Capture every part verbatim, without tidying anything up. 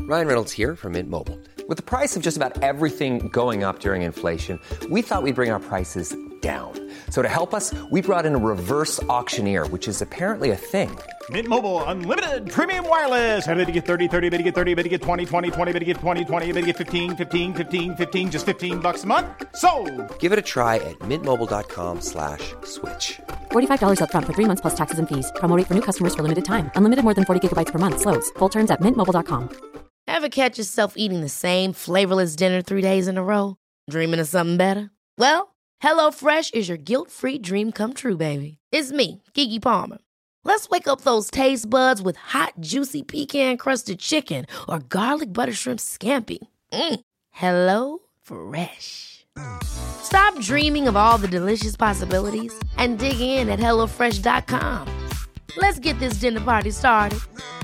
Ryan Reynolds here from Mint Mobile. With the price of just about everything going up during inflation, we thought we'd bring our prices down. So to help us, we brought in a reverse auctioneer, which is apparently a thing. Mint Mobile Unlimited Premium Wireless. How to get thirty, thirty, how to get thirty, how to get twenty, twenty, twenty, how to get twenty, twenty, how to get fifteen, fifteen, fifteen, fifteen, just fifteen bucks a month? Sold! Give it a try at mintmobile.com slash switch. forty-five dollars up front for three months plus taxes and fees. Promo rate for new customers for limited time. Unlimited more than forty gigabytes per month. Slows full terms at mint mobile dot com. Ever catch yourself eating the same flavorless dinner three days in a row? Dreaming of something better? Well, HelloFresh is your guilt-free dream come true, baby. It's me, Keke Palmer. Let's wake up those taste buds with hot, juicy pecan-crusted chicken or garlic butter shrimp scampi. Mm. Hello Fresh. Stop dreaming of all the delicious possibilities and dig in at hello fresh dot com. Let's get this dinner party started.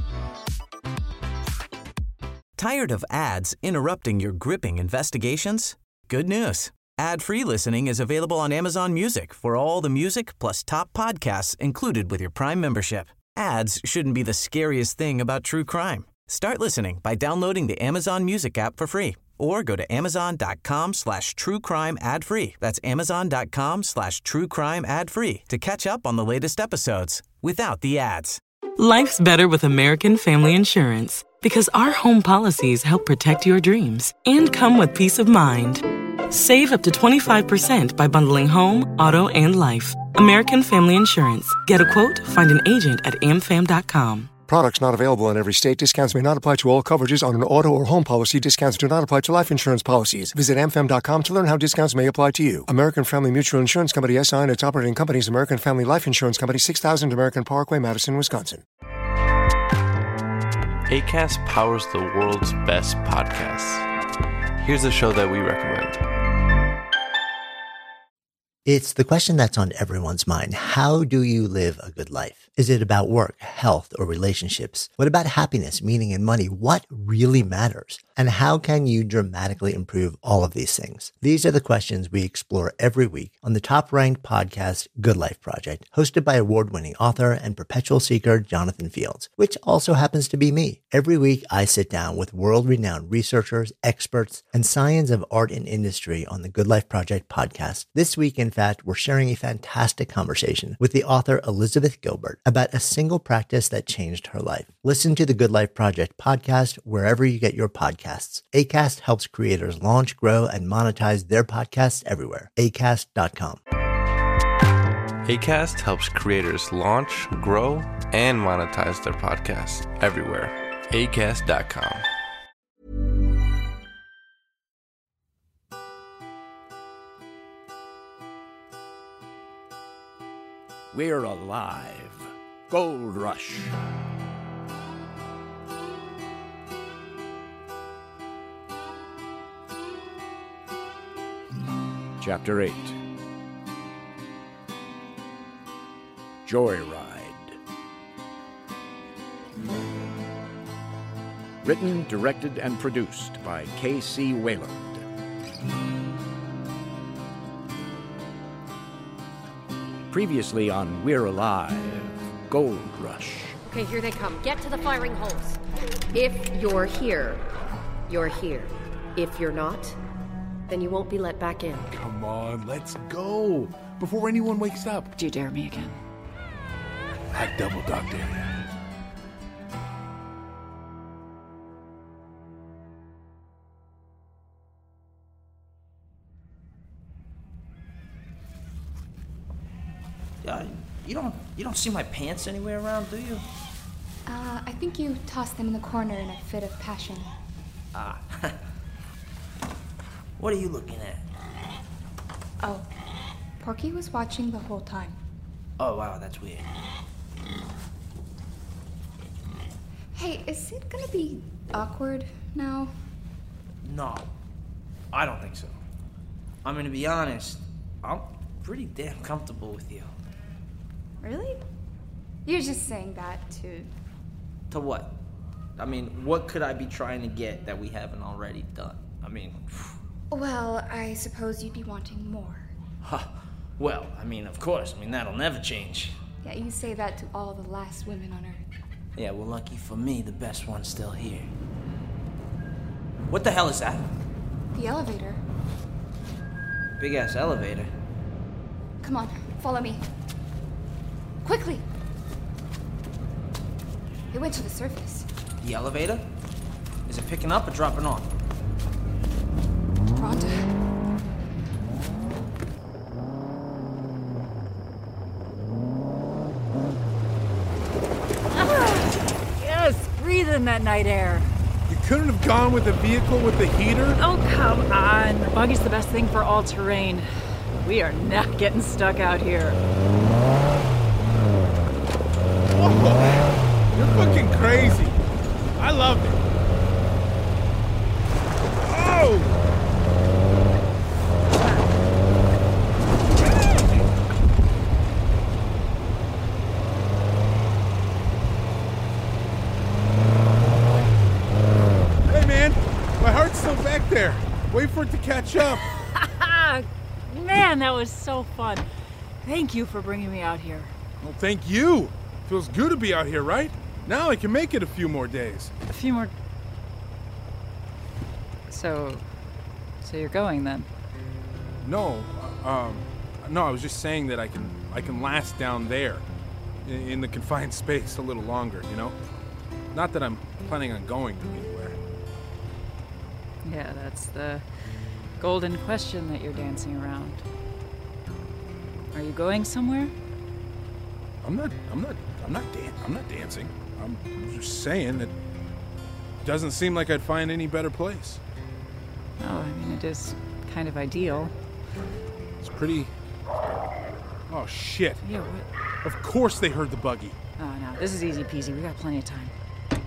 Tired of ads interrupting your gripping investigations? Good news. Ad-free listening is available on Amazon Music for all the music plus top podcasts included with your Prime membership. Ads shouldn't be the scariest thing about true crime. Start listening by downloading the Amazon Music app for free or go to amazon.com slash true crime ad free. That's amazon.com slash true crime ad free to catch up on the latest episodes without the ads. Life's better with American Family Insurance because our home policies help protect your dreams and come with peace of mind. Save up to twenty-five percent by bundling home, auto, and life. American Family Insurance. Get a quote, find an agent at a m fam dot com. Products not available in every state. Discounts may not apply to all coverages on an auto or home policy. Discounts do not apply to life insurance policies. Visit a m fam dot com to learn how discounts may apply to you. American Family Mutual Insurance Company, S I and its operating companies, American Family Life Insurance Company, six thousand American Parkway, Madison, Wisconsin. Acast powers the world's best podcasts. Here's a show that we recommend. It's the question that's on everyone's mind. How do you live a good life? Is it about work, health, or relationships? What about happiness, meaning, and money? What really matters? And how can you dramatically improve all of these things? These are the questions we explore every week on the top-ranked podcast, Good Life Project, hosted by award-winning author and perpetual seeker Jonathan Fields, which also happens to be me. Every week, I sit down with world-renowned researchers, experts, and science of art and industry on the Good Life Project podcast. This week, in fact, we're sharing a fantastic conversation with the author Elizabeth Gilbert about a single practice that changed her life. Listen to the Good Life Project podcast wherever you get your podcasts. Acast helps creators launch, grow, and monetize their podcasts everywhere. acast dot com. Acast helps creators launch, grow, and monetize their podcasts everywhere. acast dot com. We're alive. Gold Rush. Chapter eight. Joyride. Written, directed, and produced by K C Wayland. Previously on We're Alive, Gold Rush. Okay, here they come. Get to the firing holes. If you're here, you're here. If you're not, then you won't be let back in. Come on, let's go. Before anyone wakes up. Do you dare me again? I double dog dare you. Uh, you don't you don't see my pants anywhere around, do you? Uh, I think you tossed them in the corner in a fit of passion. Ah. What are you looking at? Oh, Porky was watching the whole time. Oh, wow, that's weird. Hey, is it gonna be awkward now? No, I don't think so. I'm gonna be honest, I'm pretty damn comfortable with you. Really? You're just saying that to... To what? I mean, what could I be trying to get that we haven't already done? I mean... Well, I suppose you'd be wanting more. Huh. Well, I mean, of course. I mean, that'll never change. Yeah, you say that to all the last women on Earth. Yeah, well, lucky for me, the best one's still here. What the hell is that? The elevator. Big ass elevator. Come on, follow me. Quickly! It went to the surface. The elevator? Is it picking up or dropping off? Rhonda. Yes, breathe in that night air. You couldn't have gone with a vehicle with the heater? Oh, come on. The buggy's the best thing for all terrain. We are not getting stuck out here. Whoa, you're fucking crazy. I love it. Oh! Hey, man. My heart's still back there. Wait for it to catch up. Man, that was so fun. Thank you for bringing me out here. Well, thank you. Feels good to be out here, right? Now I can make it a few more days. A few more... So... So you're going, then? No, um... No, I was just saying that I can I can last down there. In, in the confined space a little longer, you know? Not that I'm planning on going anywhere. Yeah, that's the golden question that you're dancing around. Are you going somewhere? I'm not, I'm not, I'm not dan- I'm not dancing. I'm just saying that it doesn't seem like I'd find any better place. Oh, I mean, it is kind of ideal. It's pretty... Oh, shit. Yeah, what? Of course they heard the buggy. Oh, no, this is easy peasy. We got plenty of time.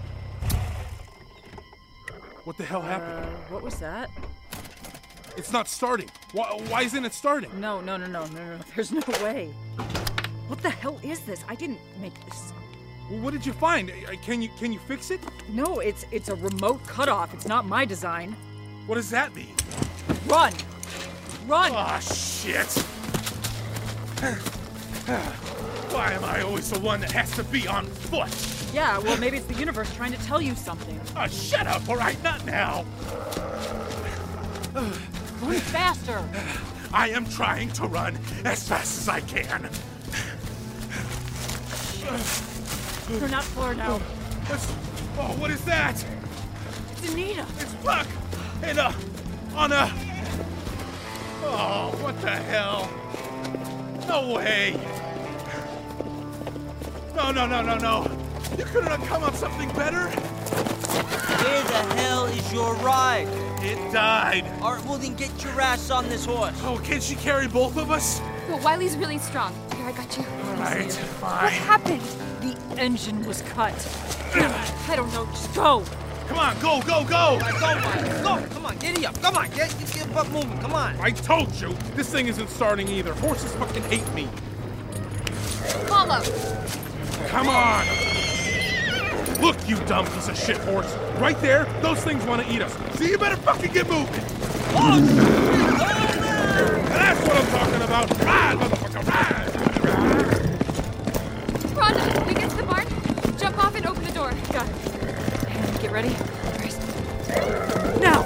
What the hell happened? Uh, what was that? It's not starting. Why, why isn't it starting? No, no, no, no, no, no. There's no way. What the hell is this? I didn't make this. Well, what did you find? Can you can you fix it? No, it's it's a remote cutoff. It's not my design. What does that mean? Run! Run! Oh, shit! Why am I always the one that has to be on foot? Yeah, well, maybe it's the universe trying to tell you something. Oh, shut up, all right? Not now. Run faster! I am trying to run as fast as I can. You're not far now. What's, oh, what is that? It's Anita. It's Buck in a, on a... Oh, what the hell? No way. No, no, no, no, no. You couldn't have come up with something better? Where the hell is your ride? It died. All right, well then get your ass on this horse. Oh, can she carry both of us? Well, Wiley's really strong. Here, I got you. All right, fine. What happened? The engine was cut. I don't know. Just go. Come on, go, go, go. All right, go, Wiley. Go. Come on, giddy up. Come on, get, get your butt moving. Come on. I told you, this thing isn't starting either. Horses fucking hate me. Follow. Come on. Look, you dumb piece of shit horse. Right there, those things want to eat us. So you better fucking get moving. Oh, that's what I'm talking about. Ride, motherfucker, ride. Rhonda, we get to the barn. Jump off and open the door. Got it. Get ready. Now.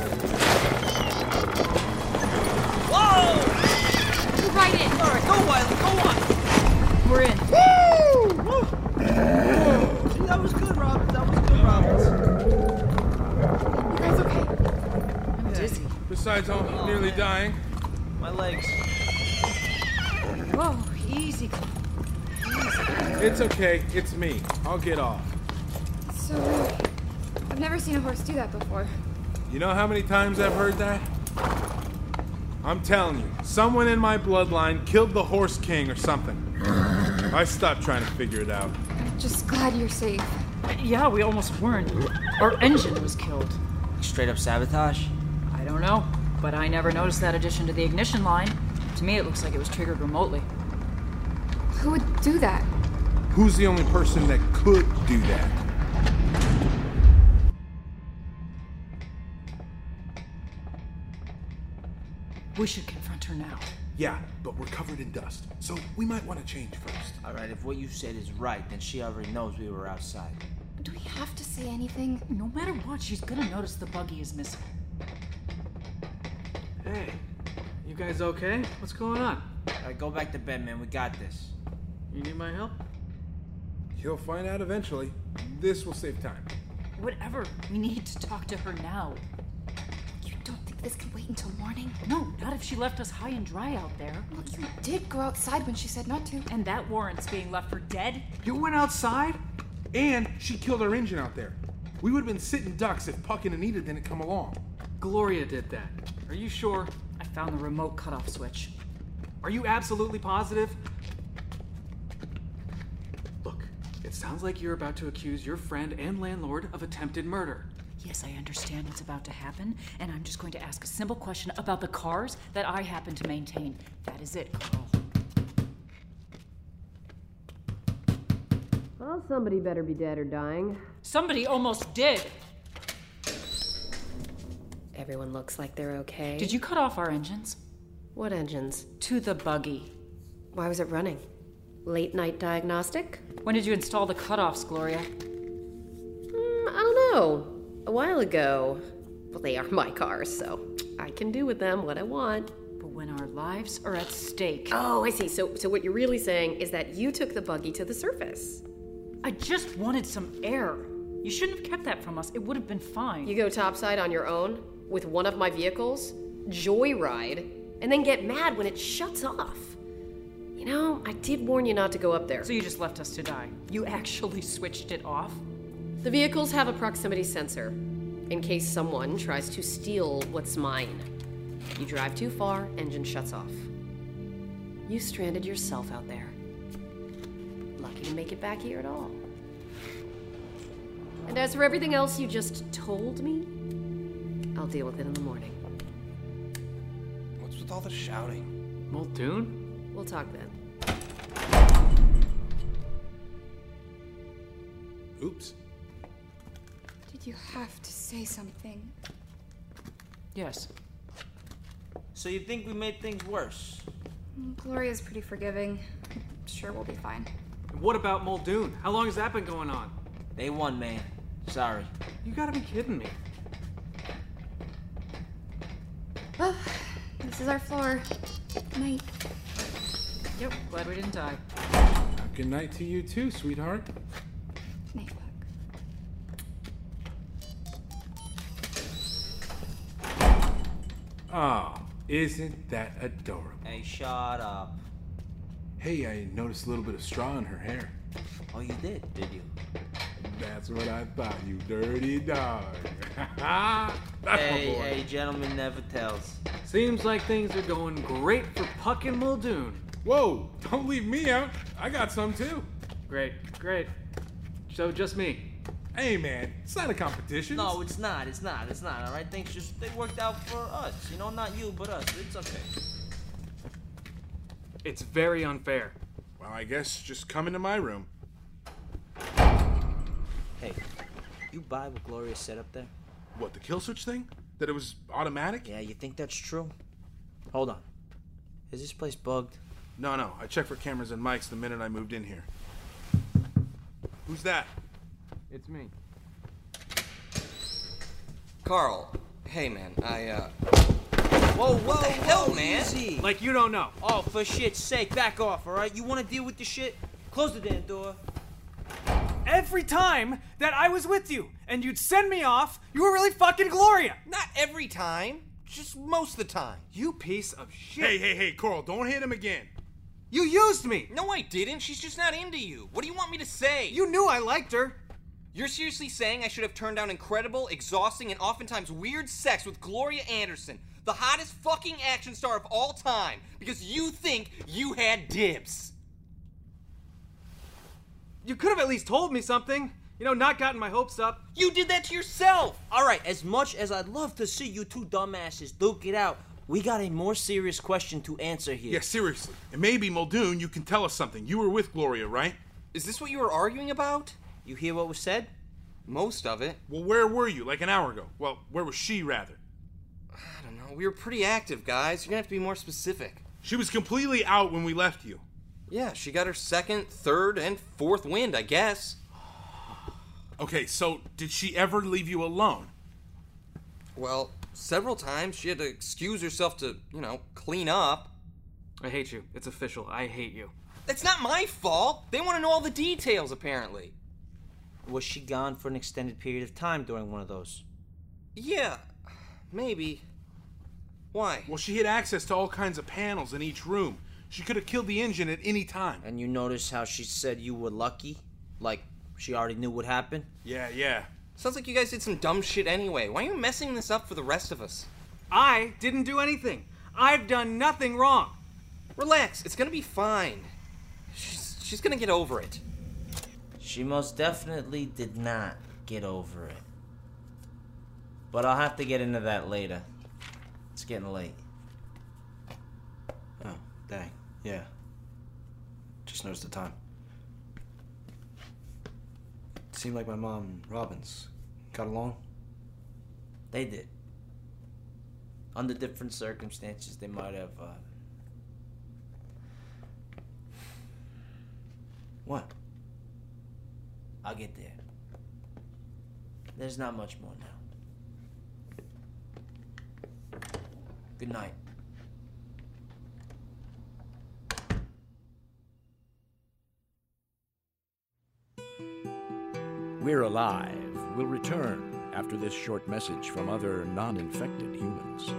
Whoa! You're right in. All right, go, Wiley. Go on. We're in. Woo! Woo! See, that was good, Robert. That was good, Robert. You guys okay? I'm dizzy. Besides, I'm Oh, nearly man. dying. My legs. Whoa, easy. It's okay. It's me. I'll get off. So, I've never seen a horse do that before. You know how many times I've heard that? I'm telling you, someone in my bloodline killed the Horse King or something. I stopped trying to figure it out. I'm just glad you're safe. Yeah, we almost weren't. Our engine was killed. Straight up sabotage? I don't know, but I never noticed that addition to the ignition line. To me, it looks like it was triggered remotely. Who would do that? Who's the only person that could do that? We should confront her now. Yeah, but we're covered in dust, so we might want to change first. All right, if what you said is right, then she already knows we were outside. Do we have to say anything? No matter what, she's gonna notice the buggy is missing. Hey, you guys okay? What's going on? Alright, go back to bed, man. We got this. You need my help? You'll find out eventually. This will save time. Whatever. We need to talk to her now. You don't think this can wait until morning? No, not if she left us high and dry out there. Look, you did go outside when she said not to. And that warrants being left for dead? You went outside? And she killed our engine out there. We would have been sitting ducks if Puck and Anita didn't come along. Gloria did that. Are you sure? I found the remote cutoff switch. Are you absolutely positive? Look, it sounds like you're about to accuse your friend and landlord of attempted murder. Yes, I understand what's about to happen, and I'm just going to ask a simple question about the cars that I happen to maintain. That is it, Carl. Well, somebody better be dead or dying. Somebody almost did! Everyone looks like they're okay. Did you cut off our engines? What engines? To the buggy. Why was it running? Late night diagnostic? When did you install the cutoffs, Gloria? Mm, I don't know. A while ago. Well, they are my cars, so I can do with them what I want. But when our lives are at stake... Oh, I see. So, so what you're really saying is that you took the buggy to the surface. I just wanted some air. You shouldn't have kept that from us. It would have been fine. You go topside on your own with one of my vehicles, joyride, and then get mad when it shuts off. You know, I did warn you not to go up there. So you just left us to die. You actually switched it off? The vehicles have a proximity sensor, in case someone tries to steal what's mine. You drive too far, engine shuts off. You stranded yourself out there. Lucky to make it back here at all. And as for everything else you just told me, I'll deal with it in the morning. What's with all the shouting? Muldoon? We'll talk then. Oops. Did you have to say something? Yes. So you think we made things worse? Gloria's pretty forgiving. I'm sure we'll be fine. What about Muldoon? How long has that been going on? They won, man. Sorry. You gotta be kidding me. Well, this is our floor. Night. Yep, glad we didn't die. Good night to you too, sweetheart. Night, Puck. Oh, isn't that adorable? Hey, shut up. Hey, I noticed a little bit of straw in her hair. Oh, you did, did you? That's what I thought, you dirty dog. That's hey, my boy. hey, gentleman never tells. Seems like things are going great for Puck and Muldoon. Whoa, don't leave me out. I got some too. Great, great. So just me. Hey man, it's not a competition. No, it's not, it's not, it's not, alright? Things just, they worked out for us. You know, not you, but us. It's okay. It's very unfair. Well, I guess just come into my room. Hey, you buy what Gloria said up there? What, the kill switch thing? That it was automatic? Yeah, you think that's true? Hold on. Is this place bugged? No, no. I checked for cameras and mics the minute I moved in here. Who's that? It's me. Carl. Hey, man. I, uh... Whoa, whoa, what the hell, whoa, man? Easy. Like you don't know. Oh, for shit's sake, back off, alright? You wanna deal with the shit? Close the damn door. Every time that I was with you and you'd send me off, you were really fucking Gloria. Not every time. Just most of the time. You piece of shit. Hey, hey, hey, Coral, don't hit him again. You used me. No, I didn't. She's just not into you. What do you want me to say? You knew I liked her. You're seriously saying I should have turned down incredible, exhausting, and oftentimes weird sex with Gloria Anderson, the hottest fucking action star of all time, because you think you had dibs? You could have at least told me something. You know, not gotten my hopes up. You did that to yourself! Alright, as much as I'd love to see you two dumbasses duke it out, we got a more serious question to answer here. Yeah, seriously. And maybe, Muldoon, you can tell us something. You were with Gloria, right? Is this what you were arguing about? You hear what was said? Most of it. Well, where were you, like an hour ago? Well, where was she, rather? I don't know. We were pretty active, guys. You're gonna have to be more specific. She was completely out when we left you. Yeah, she got her second, third, and fourth wind, I guess. Okay, so did she ever leave you alone? Well, several times she had to excuse herself to, you know, clean up. I hate you. It's official. I hate you. It's not my fault. They want to know all the details, apparently. Was she gone for an extended period of time during one of those? Yeah, maybe. Why? Well, she had access to all kinds of panels in each room. She could have killed the engine at any time. And you notice how she said you were lucky? Like, she already knew what happened? Yeah, yeah. Sounds like you guys did some dumb shit anyway. Why are you messing this up for the rest of us? I didn't do anything. I've done nothing wrong. Relax, it's gonna be fine. She's, she's gonna get over it. She most definitely did not get over it. But I'll have to get into that later. It's getting late. Oh, dang. Yeah. Just noticed the time. It seemed like my mom and Robin's got along. They did. Under different circumstances, they might have, uh... What? I'll get there. There's not much more now. Good night. We're Alive will return after this short message from other non-infected humans.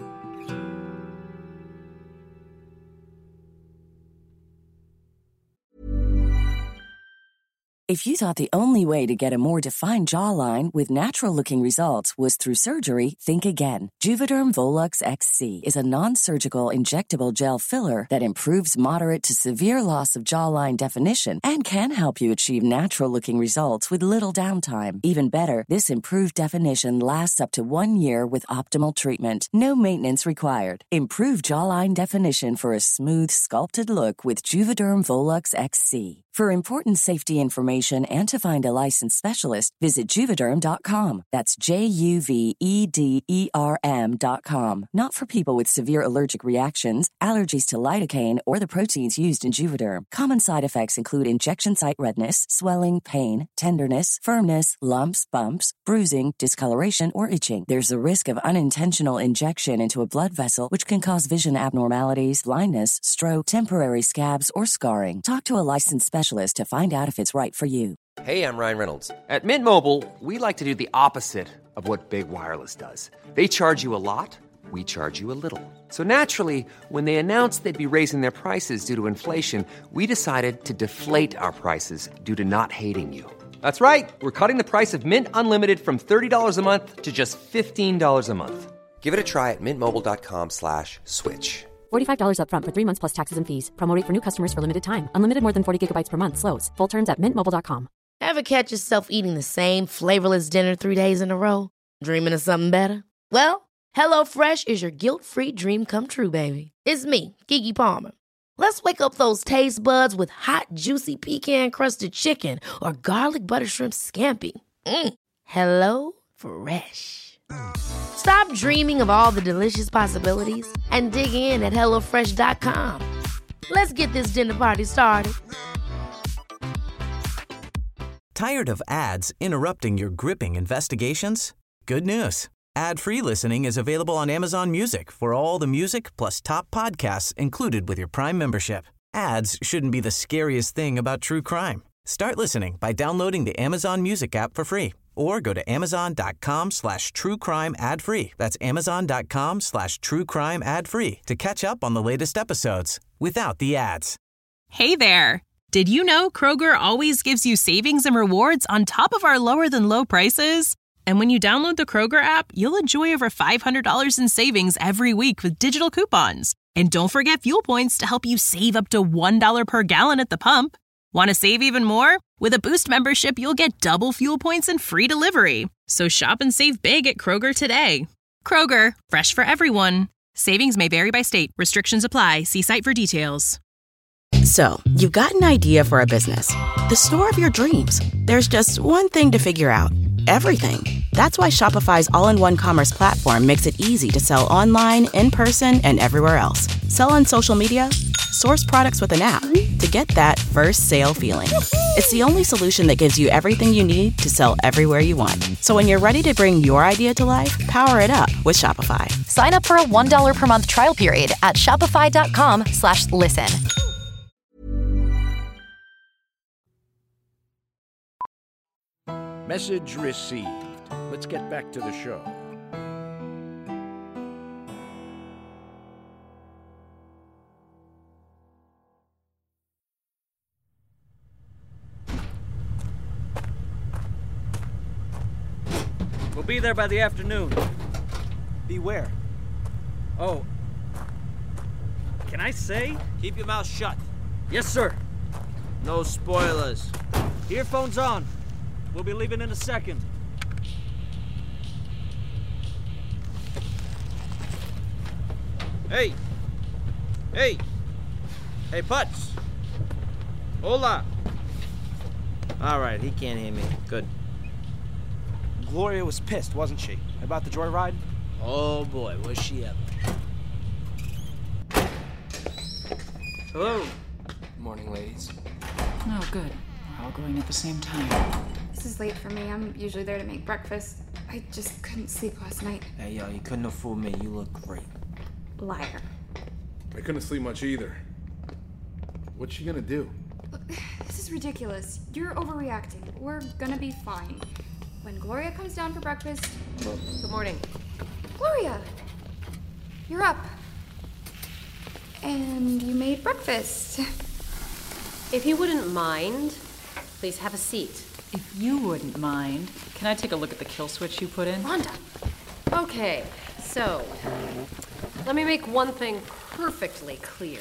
If you thought the only way to get a more defined jawline with natural-looking results was through surgery, think again. Juvederm Volux X C is a non-surgical injectable gel filler that improves moderate to severe loss of jawline definition and can help you achieve natural-looking results with little downtime. Even better, this improved definition lasts up to one year with optimal treatment. No maintenance required. Improve jawline definition for a smooth, sculpted look with Juvederm Volux X C. For important safety information and to find a licensed specialist, visit Juvederm dot com. That's J U V E D E R M dot com. Not for people with severe allergic reactions, allergies to lidocaine, or the proteins used in Juvederm. Common side effects include injection site redness, swelling, pain, tenderness, firmness, lumps, bumps, bruising, discoloration, or itching. There's a risk of unintentional injection into a blood vessel, which can cause vision abnormalities, blindness, stroke, temporary scabs, or scarring. Talk to a licensed specialist to find out if it's right for you. Hey, I'm Ryan Reynolds. At Mint Mobile, we like to do the opposite of what Big Wireless does. They charge you a lot, we charge you a little. So naturally, when they announced they'd be raising their prices due to inflation, we decided to deflate our prices due to not hating you. That's right. We're cutting the price of Mint Unlimited from thirty dollars a month to just fifteen dollars a month. Give it a try at mintmobile.com slash switch. forty-five dollars up front for three months plus taxes and fees. Promo rate for new customers for limited time. Unlimited more than forty gigabytes per month. Slows full terms at mint mobile dot com. Ever catch yourself eating the same flavorless dinner three days in a row? Dreaming of something better? Well, HelloFresh is your guilt-free dream come true, baby. It's me, Keke Palmer. Let's wake up those taste buds with hot, juicy pecan-crusted chicken or garlic butter shrimp scampi. Mm. Hello Fresh. Stop dreaming of all the delicious possibilities and dig in at hello fresh dot com. Let's get this dinner party started. Tired of ads interrupting your gripping investigations? Good news. Ad-free listening is available on Amazon Music for all the music plus top podcasts included with your Prime membership. Ads shouldn't be the scariest thing about true crime. Start listening by downloading the Amazon Music app for free or go to amazon.com slash true crime ad free. That's amazon.com slash true crime ad free to catch up on the latest episodes without the ads. Hey there. Did you know Kroger always gives you savings and rewards on top of our lower than low prices? And when you download the Kroger app, you'll enjoy over five hundred dollars in savings every week with digital coupons. And don't forget fuel points to help you save up to one dollar per gallon at the pump. Want to save even more? With a Boost membership, you'll get double fuel points and free delivery. So shop and save big at Kroger today. Kroger, fresh for everyone. Savings may vary by state. Restrictions apply. See site for details. So, you've got an idea for a business. The store of your dreams. There's just one thing to figure out. Everything. That's why Shopify's all-in-one commerce platform makes it easy to sell online, in person, and everywhere else. Sell on social media, source products with an app to get that first sale feeling. It's the only solution that gives you everything you need to sell everywhere you want. So when you're ready to bring your idea to life, power it up with Shopify. Sign up for a one dollar per month trial period at shopify.com slash listen. Message received. Let's get back to the show. We'll be there by the afternoon. Beware. Oh. Can I say? Keep your mouth shut. Yes, sir. No spoilers. Earphones on. We'll be leaving in a second. Hey! Hey! Hey, Putz! Hola! Alright, he can't hear me. Good. Gloria was pissed, wasn't she? About the joyride? Oh boy, was she ever. Hello. Morning, ladies. Oh, good. We're all going at the same time. This is late for me. I'm usually there to make breakfast. I just couldn't sleep last night. Hey, yo, you couldn't have fooled me. You look great. Liar. I couldn't sleep much either. What's she gonna do? Look, this is ridiculous. You're overreacting. We're gonna be fine. When Gloria comes down for breakfast... Good morning. Gloria! You're up. And you made breakfast. If you wouldn't mind, please have a seat. If you wouldn't mind, can I take a look at the kill switch you put in? Rhonda! Okay, so, let me make one thing perfectly clear.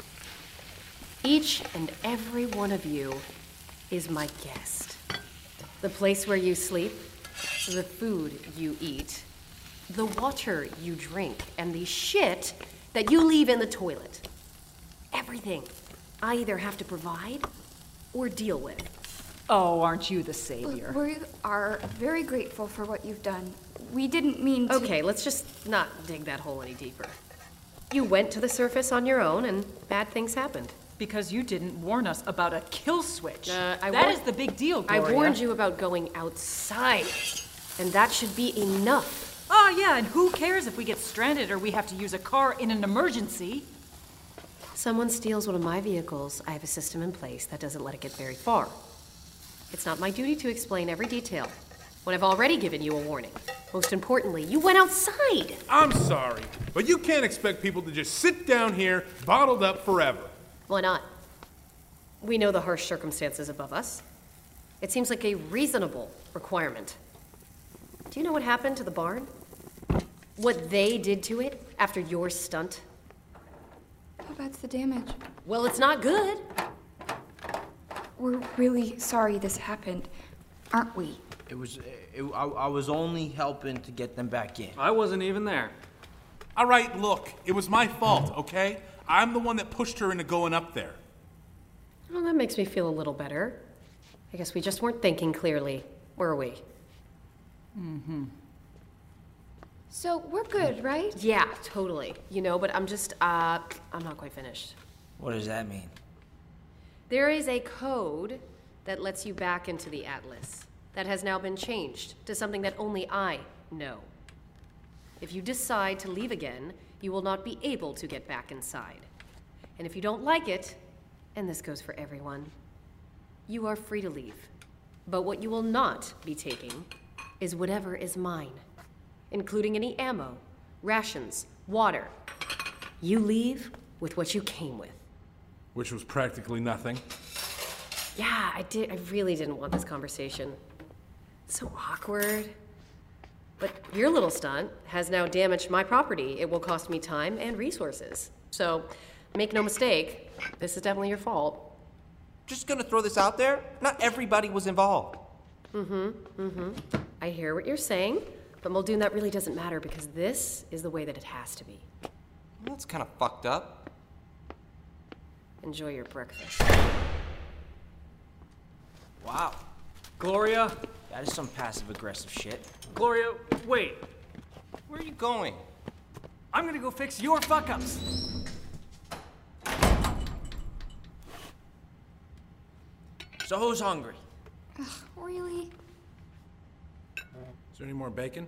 Each and every one of you is my guest. The place where you sleep, the food you eat, the water you drink, and the shit that you leave in the toilet. Everything I either have to provide or deal with. Oh, aren't you the savior? Look, we are very grateful for what you've done. We didn't mean to... Okay, let's just not dig that hole any deeper. You went to the surface on your own, and bad things happened. Because you didn't warn us about a kill switch. Uh, I that war- is the big deal, Gloria. I warned you about going outside, and that should be enough. Oh, yeah, and who cares if we get stranded or we have to use a car in an emergency? Someone steals one of my vehicles, I have a system in place that doesn't let it get very far. It's not my duty to explain every detail, when I've already given you a warning. Most importantly, you went outside. I'm sorry, but you can't expect people to just sit down here, bottled up forever. Why not? We know the harsh circumstances above us. It seems like a reasonable requirement. Do you know what happened to the barn? What they did to it after your stunt? How bad's the damage? Well, it's not good. We're really sorry this happened, aren't we? It was... It, I, I was only helping to get them back in. I wasn't even there. All right, look, it was my fault, okay? I'm the one that pushed her into going up there. Well, that makes me feel a little better. I guess we just weren't thinking clearly, were we? Mm-hmm. So we're good, right? Yeah, totally. You know, but I'm just, uh, I'm not quite finished. What does that mean? There is a code that lets you back into the Atlas that has now been changed to something that only I know. If you decide to leave again, you will not be able to get back inside. And if you don't like it, and this goes for everyone, you are free to leave. But what you will not be taking is whatever is mine, including any ammo, rations, water. You leave with what you came with. Which was practically nothing. Yeah, I did. I really didn't want this conversation. It's so awkward. But your little stunt has now damaged my property. It will cost me time and resources. So, make no mistake, this is definitely your fault. Just gonna throw this out there, not everybody was involved. Mm-hmm, mm-hmm. I hear what you're saying, but Muldoon, that really doesn't matter because this is the way that it has to be. Well, that's kind of fucked up. Enjoy your breakfast. Wow. Gloria? That is some passive-aggressive shit. Gloria, wait. Where are you going? I'm gonna go fix your fuck-ups. So who's hungry? Ugh, really? Is there any more bacon?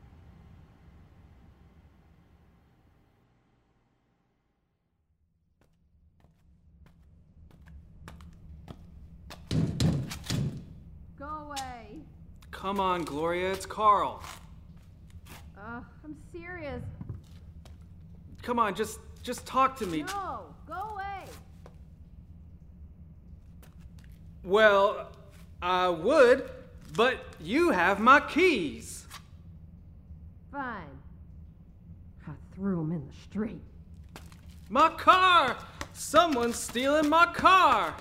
Go away. Come on, Gloria, it's Carl. Ugh, I'm serious. Come on, just just talk to me. No, go away. Well, I would, but you have my keys. Fine. I threw them in the street. My car! Someone's stealing my car!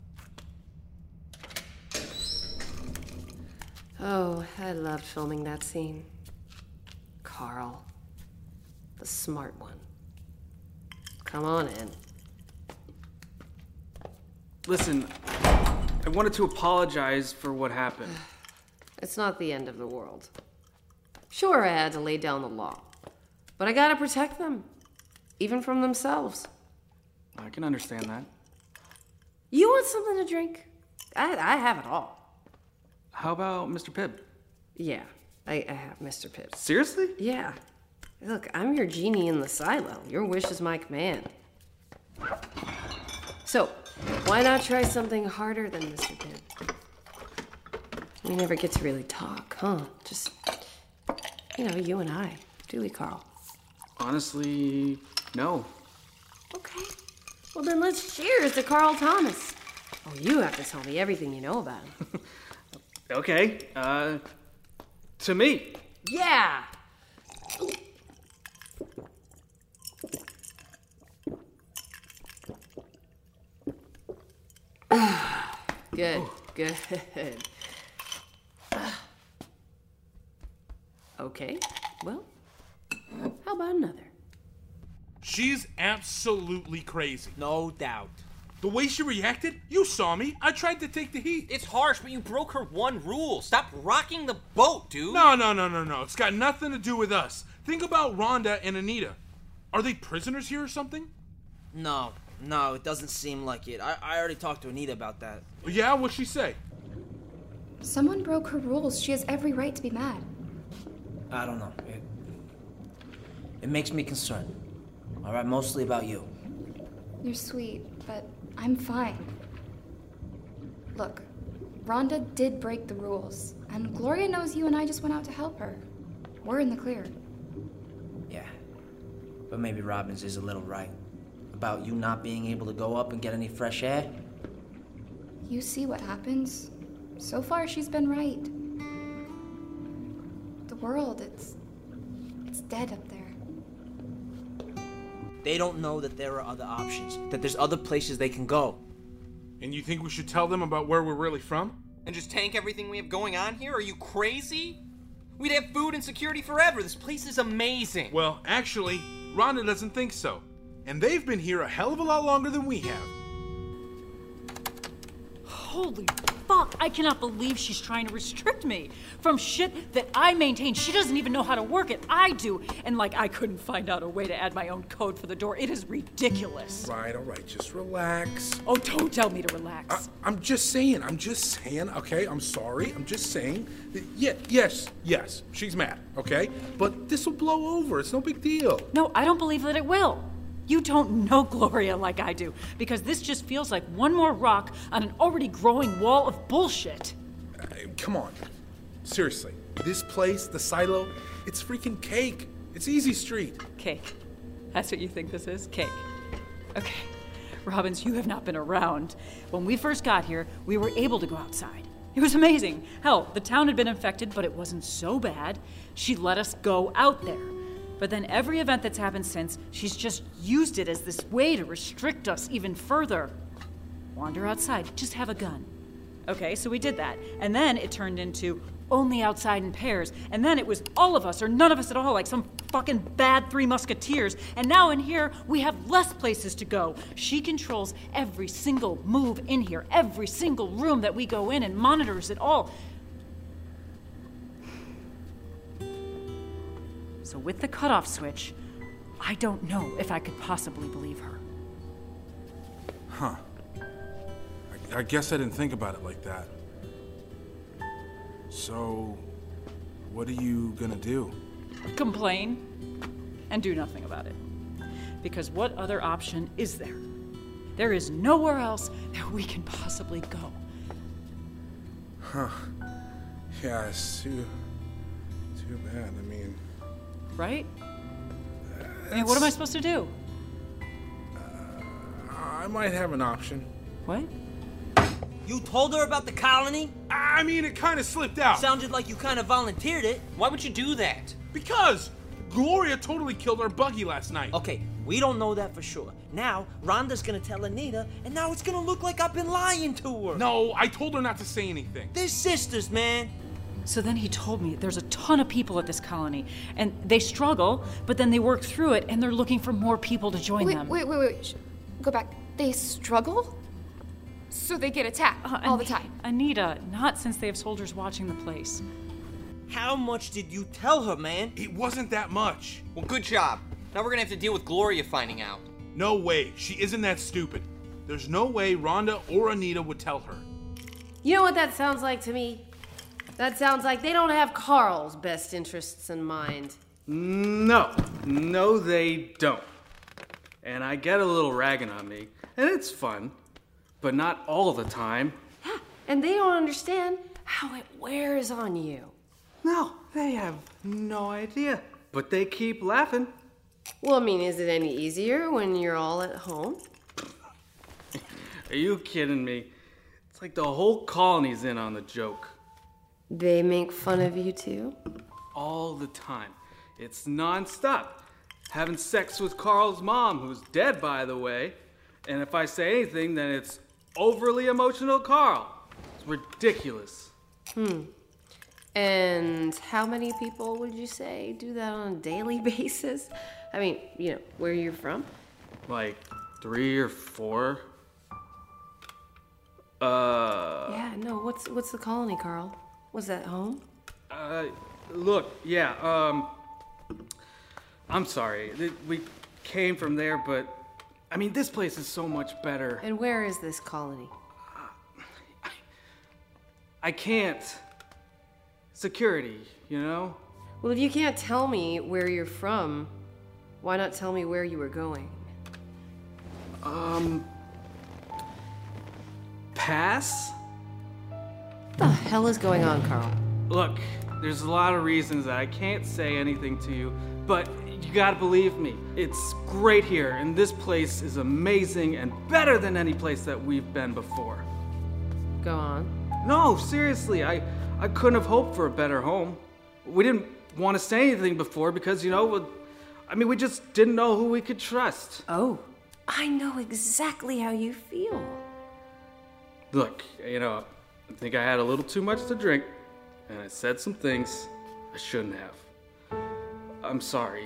Oh, I loved filming that scene. Carl. The smart one. Come on in. Listen, I wanted to apologize for what happened. It's not the end of the world. Sure, I had to lay down the law. But I gotta protect them. Even from themselves. I can understand that. You want something to drink? I, I have it all. How about Mister Pibb? Yeah, I, I have Mister Pibb. Seriously? Yeah. Look, I'm your genie in the silo. Your wish is my command. So, why not try something harder than Mister Pibb? We never get to really talk, huh? Just, you know, you and I. Do we, Carl? Honestly, no. Okay. Well, then let's cheers to Carl Thomas. Oh, you have to tell me everything you know about him. Okay, uh, to me. Yeah! Good, good. Okay, well, how about another? She's absolutely crazy. No doubt. The way she reacted, you saw me. I tried to take the heat. It's harsh, but you broke her one rule. Stop rocking the boat, dude. No, no, no, no, no. It's got nothing to do with us. Think about Rhonda and Anita. Are they prisoners here or something? No, no, it doesn't seem like it. I, I already talked to Anita about that. Yeah, what'd she say? Someone broke her rules. She has every right to be mad. I don't know. It, it makes me concerned. All right, mostly about you. You're sweet, but I'm fine. Look, Rhonda did break the rules, and Gloria knows you and I just went out to help her. We're in the clear. Yeah, but maybe Robbins is a little right. About you not being able to go up and get any fresh air. You see what happens. So far, she's been right. The world, it's... it's dead up there. They don't know that there are other options, that there's other places they can go. And you think we should tell them about where we're really from? And just tank everything we have going on here? Are you crazy? We'd have food and security forever. This place is amazing. Well, actually, Rhonda doesn't think so. And they've been here a hell of a lot longer than we have. Holy fuck, I cannot believe she's trying to restrict me from shit that I maintain. She doesn't even know how to work it. I do. And like I couldn't find out a way to add my own code for the door. It is ridiculous. Right, all right, just relax. Oh, don't tell me to relax. I, I'm just saying, I'm just saying, okay? I'm sorry, I'm just saying. That, yeah, yes, yes, she's mad, okay? But this will blow over, it's no big deal. No, I don't believe that it will. You don't know Gloria like I do, because this just feels like one more rock on an already growing wall of bullshit. Uh, come on. Seriously. This place, the silo, it's freaking cake. It's Easy Street. Cake. That's what you think this is? Cake. Okay. Robbins, you have not been around. When we first got here, we were able to go outside. It was amazing. Hell, the town had been infected, but it wasn't so bad. She let us go out there. But then every event that's happened since, she's just used it as this way to restrict us even further. Wander outside, just have a gun. Okay, so we did that. And then it turned into only outside in pairs. And then it was all of us or none of us at all, like some fucking bad Three Musketeers. And now in here, we have less places to go. She controls every single move in here, every single room that we go in, and monitors it all. So with the cutoff switch, I don't know if I could possibly believe her. Huh. I guess I didn't think about it like that. So, what are you gonna do? Complain and do nothing about it. Because what other option is there? There is nowhere else that we can possibly go. Huh. Yeah, it's too... too bad. I mean... Right? I mean, what am I supposed to do? I might have an option. What? You told her about the colony? I mean, it kind of slipped out. Sounded like you kind of volunteered it. Why would you do that? Because Gloria totally killed our buggy last night. Okay, we don't know that for sure. Now, Rhonda's gonna tell Anita, and now it's gonna look like I've been lying to her. No, I told her not to say anything. They're sisters, man. So then he told me there's a ton of people at this colony, and they struggle, but then they work through it, and they're looking for more people to join wait, them. Wait, wait, wait, wait. Go back. They struggle? So they get attacked Uh, all Ani- the time? Anita, not since they have soldiers watching the place. How much did you tell her, man? It wasn't that much. Well, good job. Now we're gonna have to deal with Gloria finding out. No way. She isn't that stupid. There's no way Rhonda or Anita would tell her. You know what that sounds like to me? That sounds like they don't have Carl's best interests in mind. No, no, they don't. And I get a little ragging on me, and it's fun, but not all the time. Yeah, and they don't understand how it wears on you. No, they have no idea, but they keep laughing. Well, I mean, is it any easier when you're all at home? Are you kidding me? It's like the whole colony's in on the joke. They make fun of you too? All the time. It's non-stop. Having sex with Carl's mom, who's dead, by the way. And if I say anything, then it's overly emotional Carl. It's ridiculous. Hmm. And how many people would you say do that on a daily basis? I mean, you know, where you're from? Like three or four. Uh. Yeah, no, what's what's the colony, Carl? Was that home? Uh, look, yeah, um, I'm sorry. Th- We came from there, but, I mean, this place is so much better. And where is this colony? I can't. Security, you know? Well, if you can't tell me where you're from, why not tell me where you were going? Um, pass? What the hell is going on, Carl? Look, there's a lot of reasons that I can't say anything to you, but you gotta believe me. It's great here, and this place is amazing and better than any place that we've been before. Go on. No, seriously, I, I couldn't have hoped for a better home. We didn't want to say anything before because, you know, we- I mean, we just didn't know who we could trust. Oh, I know exactly how you feel. Look, you know, I think I had a little too much to drink, and I said some things I shouldn't have. I'm sorry.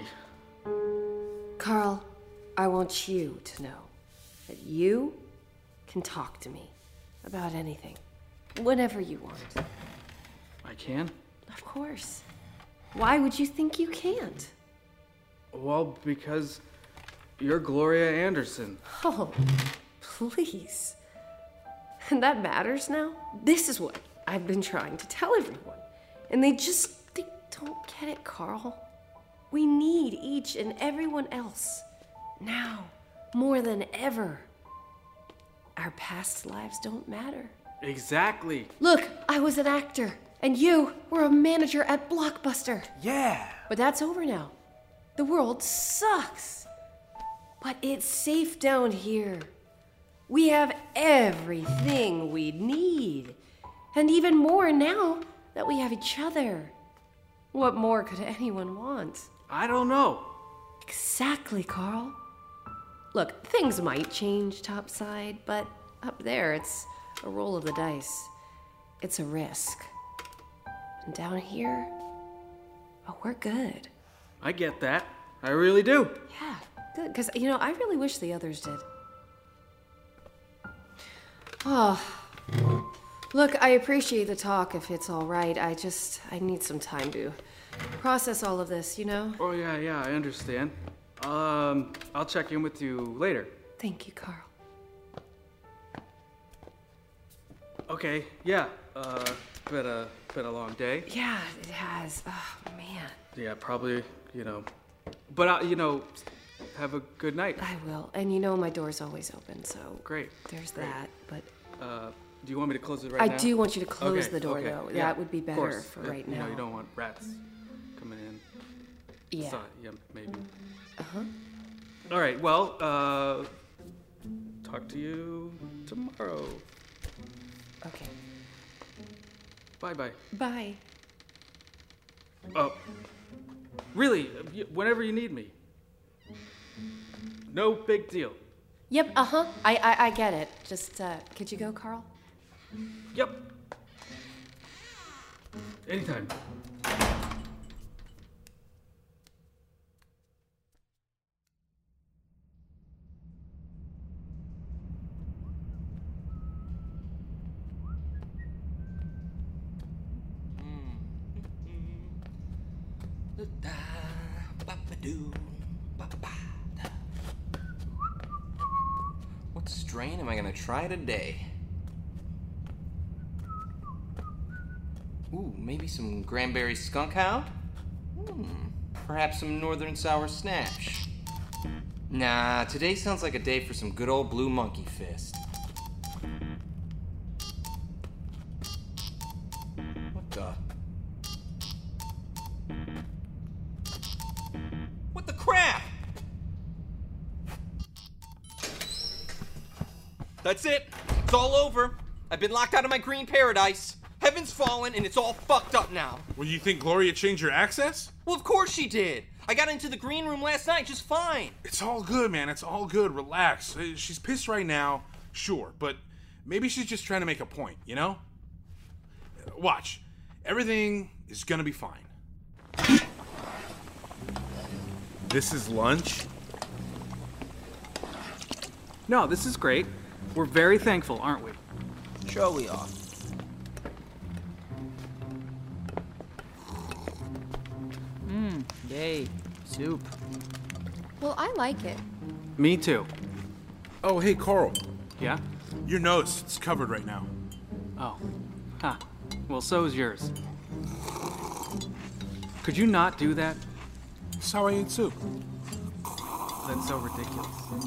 Carl, I want you to know that you can talk to me about anything, whenever you want. I can? Of course. Why would you think you can't? Well, because you're Gloria Anderson. Oh, please. And that matters now? This is what I've been trying to tell everyone. And they just, they don't get it, Carl. We need each and everyone else. Now, more than ever. Our past lives don't matter. Exactly. Look, I was an actor, and you were a manager at Blockbuster. Yeah. But that's over now. The world sucks. But it's safe down here. We have everything we need. And even more now that we have each other. What more could anyone want? I don't know. Exactly, Carl. Look, things might change topside, but up there it's a roll of the dice. It's a risk. And down here, oh, we're good. I get that. I really do. Yeah, good. Because, you know, I really wish the others did. Oh, look, I appreciate the talk if it's all right. I just, I need some time to process all of this, you know? Oh, yeah, yeah, I understand. Um, I'll check in with you later. Thank you, Carl. Okay, yeah. Uh, been a been a long day. Yeah, it has. Oh man. Yeah, probably. You know, but uh, you know, have a good night. I will, and you know my door's always open, so great. There's Great. that. But Uh, do you want me to close it right I now? do want you to close Okay, the door, okay, though. yeah, That would be of better course. for Uh, right you now. know, you don't want rats coming in. Yeah. So, yeah, maybe. Uh huh. All right. Well, uh, talk to you tomorrow. Okay. Bye bye. Bye. Oh, really? y- Whenever you need me. No big deal. Yep. Uh huh. I, I I get it. Just uh, could you go, Carl? Yep. Anytime. What strain am I gonna try today? Ooh, maybe some Granberry Skunk Hound? Hmm, perhaps some Northern Sour Snatch. Nah, today sounds like a day for some good old Blue Monkey Fist. What the? What the crap? That's it. It's all over. I've been locked out of my green paradise. Heaven's fallen, and it's all fucked up now. Well, you think Gloria changed your access? Well, of course she did. I got into the green room last night just fine. It's all good, man. It's all good. Relax. Uh, She's pissed right now, sure, but maybe she's just trying to make a point, you know? Uh, Watch. Everything is gonna be fine. This is lunch? No, this is great. We're very thankful, aren't we? Sure we are. Mmm, yay. Soup. Well, I like it. Me too. Oh, hey, Carl. Yeah? Your nose, it's covered right now. Oh. Huh. Well, so is yours. Could you not do that? That's how I eat soup. That's so ridiculous.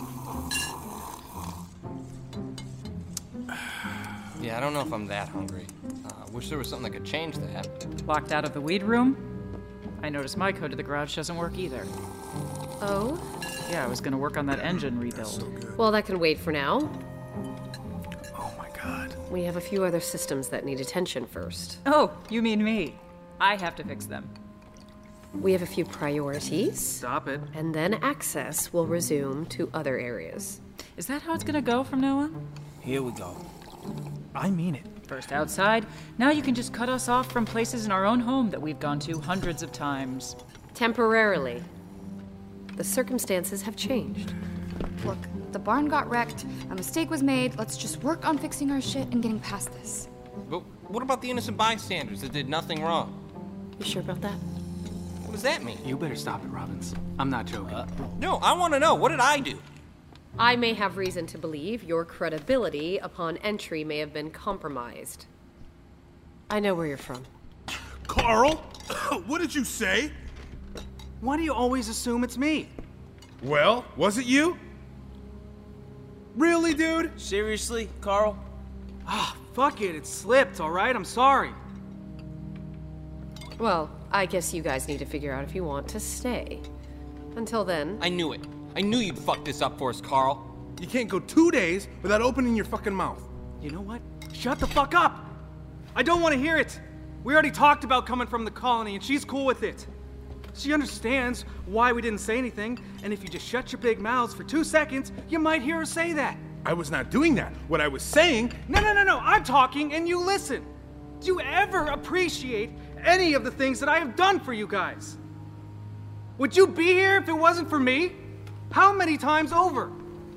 Yeah, I don't know if I'm that hungry. Uh, wish there was something that could change that. Locked out of the weed room? I noticed my code to the garage doesn't work either. Oh? Yeah, I was gonna work on that engine rebuild. Well, that can wait for now. Oh my god. We have a few other systems that need attention first. Oh, you mean me? I have to fix them. We have a few priorities. Stop it. And then access will resume to other areas. Is that how it's gonna go from now on? Here we go. I mean it. First outside, now you can just cut us off from places in our own home that we've gone to hundreds of times. Temporarily. The circumstances have changed. Look, the barn got wrecked, a mistake was made, let's just work on fixing our shit and getting past this. But what about the innocent bystanders that did nothing wrong? You sure about that? What does that mean? You better stop it, Robbins. I'm not joking. No, I want to know. What did I do? I may have reason to believe your credibility upon entry may have been compromised. I know where you're from. Carl? What did you say? Why do you always assume it's me? Well, was it you? Really, dude? Seriously, Carl? Ah, fuck it. It slipped, all right? I'm sorry. Well, I guess you guys need to figure out if you want to stay. Until then... I knew it. I knew you'd fuck this up for us, Carl. You can't go two days without opening your fucking mouth. You know what? Shut the fuck up! I don't want to hear it. We already talked about coming from the colony, and she's cool with it. She understands why we didn't say anything, and if you just shut your big mouths for two seconds, you might hear her say that. I was not doing that. What I was saying... No, no, no, no. I'm talking, and you listen. Do you ever appreciate any of the things that I have done for you guys? Would you be here if it wasn't for me? How many times over?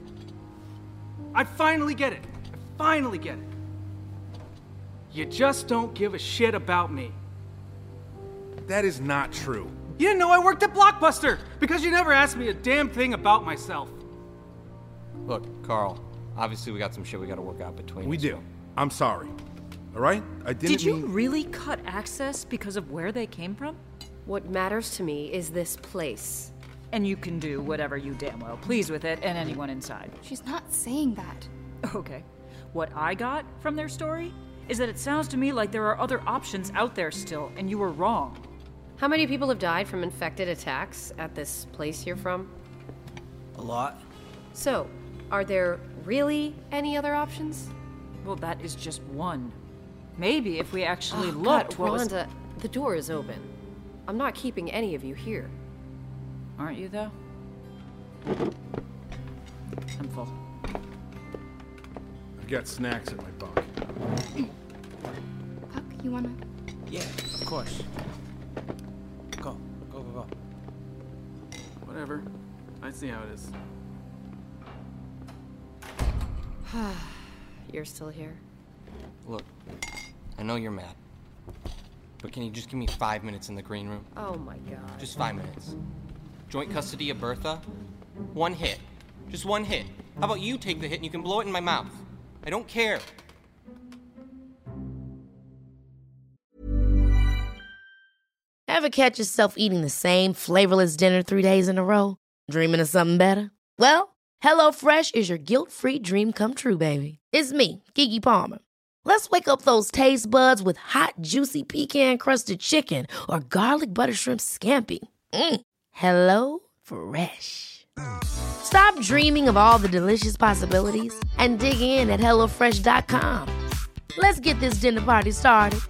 I finally get it. I finally get it. You just don't give a shit about me. That is not true. You didn't know I worked at Blockbuster because you never asked me a damn thing about myself. Look, Carl, obviously we got some shit we gotta work out between We us. do. I'm sorry. all right? I didn't Did you mean... really cut access because of where they came from? What matters to me is this place. And you can do whatever you damn well please with it and anyone inside. She's not saying that. Okay. What I got from their story is that it sounds to me like there are other options out there still, and you were wrong. How many people have died from infected attacks at this place you're from? A lot. So, are there really any other options? Well, that is just one. Maybe if we actually oh, looked. God, what was... Rhonda, the door is open. I'm not keeping any of you here. Aren't you, though? I'm full. I've got snacks in my bunk. Puck, you wanna? Yeah, of course. Go, go, go, go. Whatever. I see how it is. You're still here? Look, I know you're mad. But can you just give me five minutes in the green room? Oh my god. Just five minutes. Joint custody of Bertha? One hit. Just one hit. How about you take the hit and you can blow it in my mouth? I don't care. Ever catch yourself eating the same flavorless dinner three days in a row? Dreaming of something better? Well, HelloFresh is your guilt-free dream come true, baby. It's me, Keke Palmer. Let's wake up those taste buds with hot, juicy pecan-crusted chicken or garlic butter shrimp scampi. Mm. Hello Fresh. Stop dreaming of all the delicious possibilities and dig in at hello fresh dot com. Let's get this dinner party started.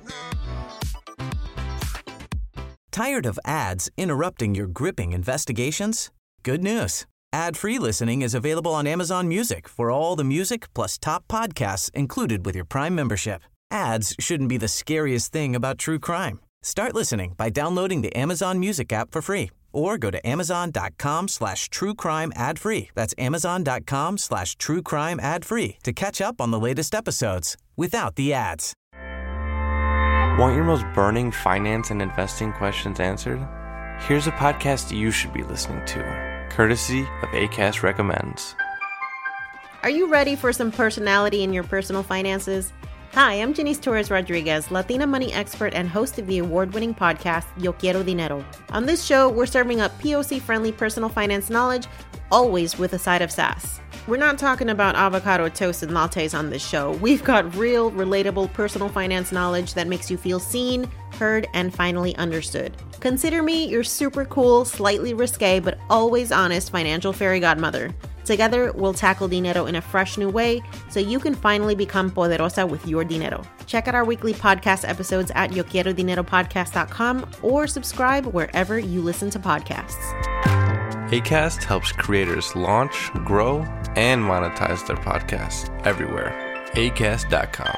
Tired of ads interrupting your gripping investigations? Good news. Ad-free listening is available on Amazon Music for all the music plus top podcasts included with your Prime membership. Ads shouldn't be the scariest thing about true crime. Start listening by downloading the Amazon Music app for free or go to amazon.com slash true crime ad free. That's amazon.com slash true crime ad free to catch up on the latest episodes without the ads. Want your most burning finance and investing questions answered? Here's a podcast you should be listening to, courtesy of Acast Recommends. Are you ready for some personality in your personal finances? Hi, I'm Janice Torres Rodriguez, Latina money expert and host of the award-winning podcast, Yo Quiero Dinero. On this show, we're serving up P O C-friendly personal finance knowledge, always with a side of sass. We're not talking about avocado toast and lattes on this show. We've got real, relatable personal finance knowledge that makes you feel seen, heard, and finally understood. Consider me your super cool, slightly risque, but always honest financial fairy godmother. Together, we'll tackle dinero in a fresh new way so you can finally become poderosa with your dinero. Check out our weekly podcast episodes at yo quiero dinero podcast dot com or subscribe wherever you listen to podcasts. Acast helps creators launch, grow, and monetize their podcasts everywhere. acast dot com.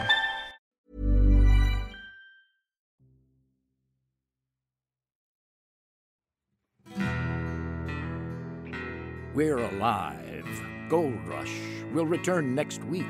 We're Alive. Gold Rush will return next week.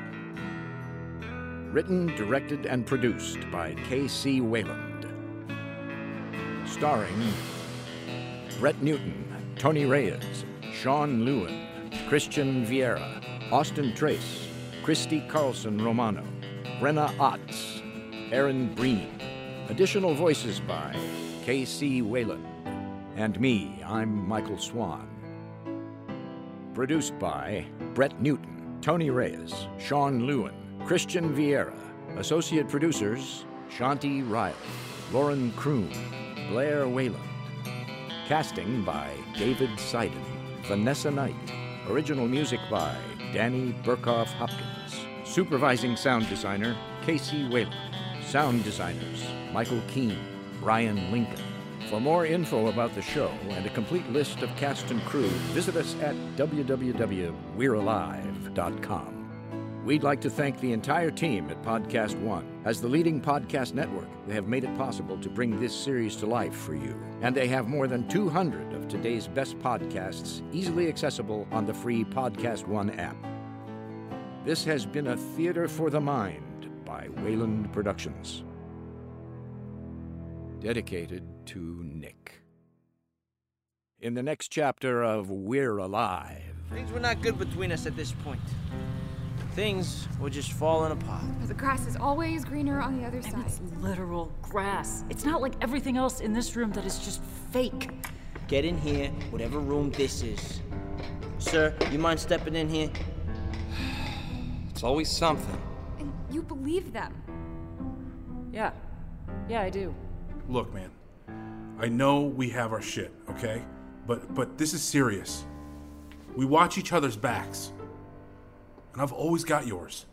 Written, directed, and produced by K C Wayland. Starring Brett Newton, Tony Reyes, Sean Lewin, Christian Vieira, Austin Trace, Christy Carlson Romano, Brenna Otts, Aaron Breen. Additional voices by K C Wayland. And me, I'm Michael Swan. Produced by Brett Newton, Tony Reyes, Sean Lewin, Christian Vieira. Associate producers, Shanti Riley, Lauren Kroon, Blair Wayland. Casting by David Seiden, Vanessa Knight. Original music by Danny Burkhoff Hopkins. Supervising sound designer, Casey Wayland. Sound designers, Michael Keane, Brian Lincoln. For more info about the show and a complete list of cast and crew, visit us at w w w dot we're alive dot com. We'd like to thank the entire team at Podcast One. As the leading podcast network, they have made it possible to bring this series to life for you. And they have more than two hundred of today's best podcasts easily accessible on the free Podcast One app. This has been a Theater for the Mind by Wayland Productions. Dedicated to Nick. In the next chapter of We're Alive. Things were not good between us at this point. things were just falling apart. But the grass is always greener on the other side. And it's literal grass. It's not like everything else in this room that is just fake. Get in here, whatever room this is. Sir, you mind stepping in here? It's always something. And you believe them. Yeah. Yeah, I do. Look, man, I know we have our shit, okay? But but this is serious. We watch each other's backs. And I've always got yours.